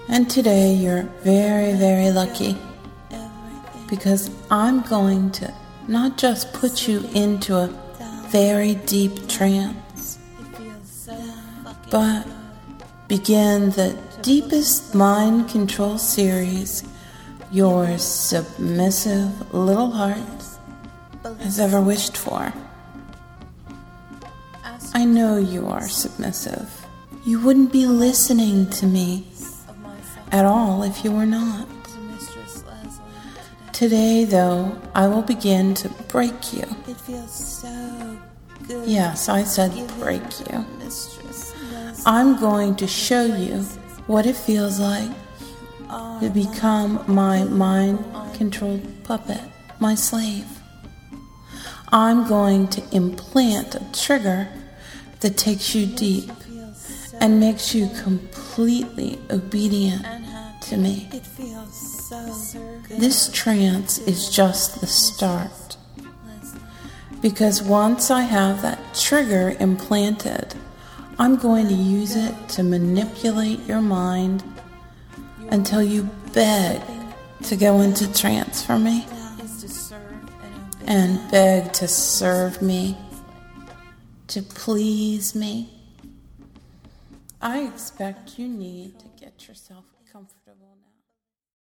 And today you're very, very lucky because I'm going to not just put you into a very deep trance, but begin the deepest mind control series your submissive little heart has ever wished for. I know you are submissive. You wouldn't be listening to me at all if you were not. Today, though, I will begin to break you. It feels so good. Yes, I said break you. I'm going to show you what it feels like to become my mind-controlled puppet, my slave. I'm going to implant a trigger that takes you deep and makes you completely obedient to me. It feels so good. This trance is just the start. Because once I have that trigger implanted, I'm going to use it to manipulate your mind until you beg to go into trance for me and beg to serve me, to please me. I expect you need to get yourself comfortable now.